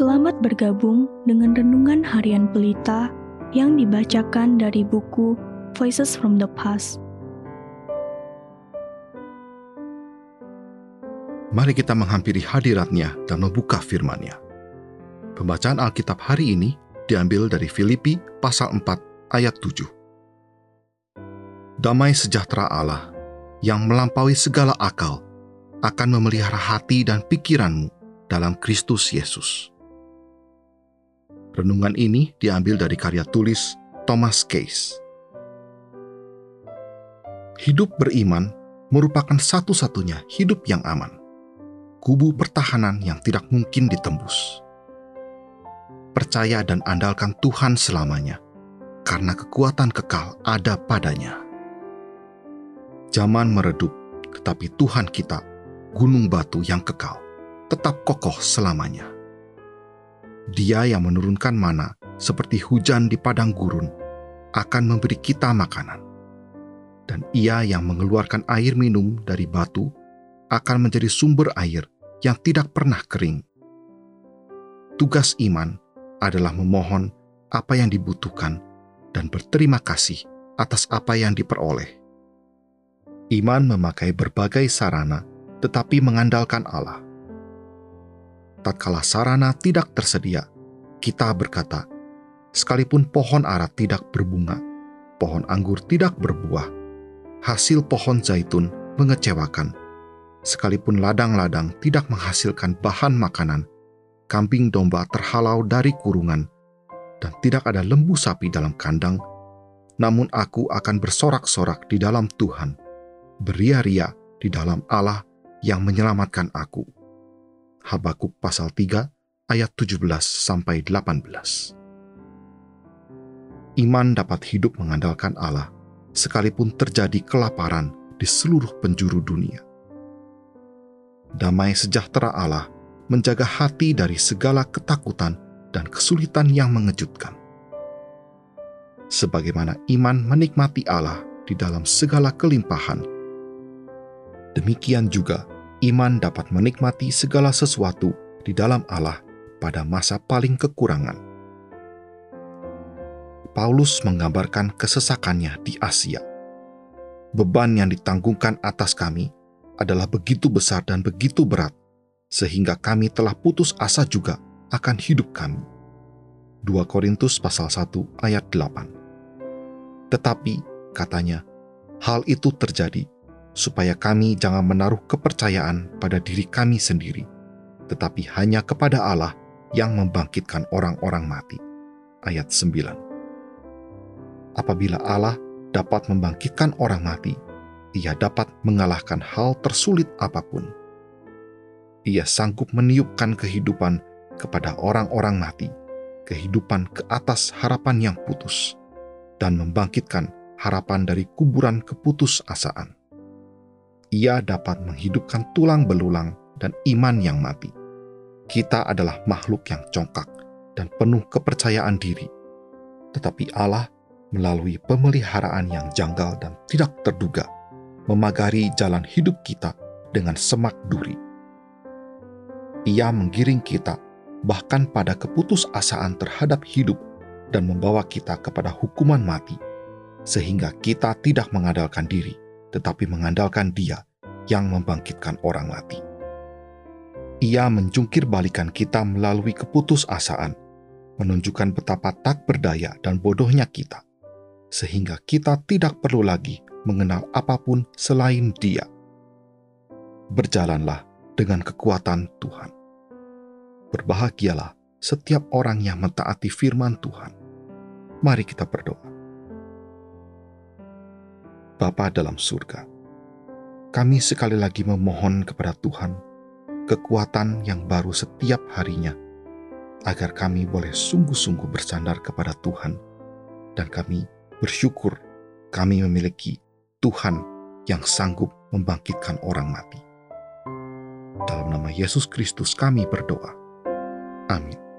Selamat bergabung dengan Renungan Harian Pelita yang dibacakan dari buku Voices from the Past. Mari kita menghampiri hadirat-Nya dan membuka firman-Nya. Pembacaan Alkitab hari ini diambil dari Filipi pasal 4 ayat 7. Damai sejahtera Allah yang melampaui segala akal akan memelihara hati dan pikiranmu dalam Kristus Yesus. Renungan ini diambil dari karya tulis Thomas Case. Hidup beriman merupakan satu-satunya hidup yang aman. Kubu pertahanan yang tidak mungkin ditembus. Percaya dan andalkan Tuhan selamanya, karena kekuatan kekal ada padanya. Zaman meredup, tetapi Tuhan kita, gunung batu yang kekal, tetap kokoh selamanya. Dia yang menurunkan mana seperti hujan di padang gurun, akan memberi kita makanan. Dan Ia yang mengeluarkan air minum dari batu, akan menjadi sumber air yang tidak pernah kering. Tugas iman adalah memohon apa yang dibutuhkan dan berterima kasih atas apa yang diperoleh. Iman memakai berbagai sarana, tetapi mengandalkan Allah. Tatkala sarana tidak tersedia, kita berkata, sekalipun pohon ara tidak berbunga, pohon anggur tidak berbuah, hasil pohon zaitun mengecewakan, sekalipun ladang-ladang tidak menghasilkan bahan makanan, kambing domba terhalau dari kurungan, dan tidak ada lembu sapi dalam kandang, namun aku akan bersorak-sorak di dalam Tuhan, beria-ria di dalam Allah yang menyelamatkan aku. Habakuk pasal 3 ayat 17-18. Iman dapat hidup mengandalkan Allah, sekalipun terjadi kelaparan di seluruh penjuru dunia. Damai sejahtera Allah menjaga hati dari segala ketakutan dan kesulitan yang mengejutkan. Sebagaimana iman menikmati Allah di dalam segala kelimpahan, demikian juga iman dapat menikmati segala sesuatu di dalam Allah pada masa paling kekurangan. Paulus menggambarkan kesesakannya di Asia. Beban yang ditanggungkan atas kami adalah begitu besar dan begitu berat, sehingga kami telah putus asa juga akan hidup kami. 2 Korintus pasal 1 ayat 8. Tetapi, katanya, hal itu terjadi supaya kami jangan menaruh kepercayaan pada diri kami sendiri, tetapi hanya kepada Allah yang membangkitkan orang-orang mati. Ayat 9. Apabila Allah dapat membangkitkan orang mati, Ia dapat mengalahkan hal tersulit apapun. Ia sanggup meniupkan kehidupan kepada orang-orang mati, kehidupan ke atas harapan yang putus, dan membangkitkan harapan dari kuburan keputusasaan. Ia dapat menghidupkan tulang belulang dan iman yang mati. Kita adalah makhluk yang congkak dan penuh kepercayaan diri. Tetapi Allah, melalui pemeliharaan yang janggal dan tidak terduga, memagari jalan hidup kita dengan semak duri. Ia menggiring kita bahkan pada keputusasaan terhadap hidup dan membawa kita kepada hukuman mati, sehingga kita tidak mengandalkan diri, tetapi mengandalkan Dia yang membangkitkan orang mati. Ia menjungkir balikan kita melalui keputusasaan, menunjukkan betapa tak berdaya dan bodohnya kita, sehingga kita tidak perlu lagi mengenal apapun selain Dia. Berjalanlah dengan kekuatan Tuhan. Berbahagialah setiap orang yang mentaati firman Tuhan. Mari kita berdoa. Bapa dalam surga, kami sekali lagi memohon kepada Tuhan kekuatan yang baru setiap harinya, agar kami boleh sungguh-sungguh bersandar kepada Tuhan, dan kami bersyukur kami memiliki Tuhan yang sanggup membangkitkan orang mati. Dalam nama Yesus Kristus kami berdoa. Amin.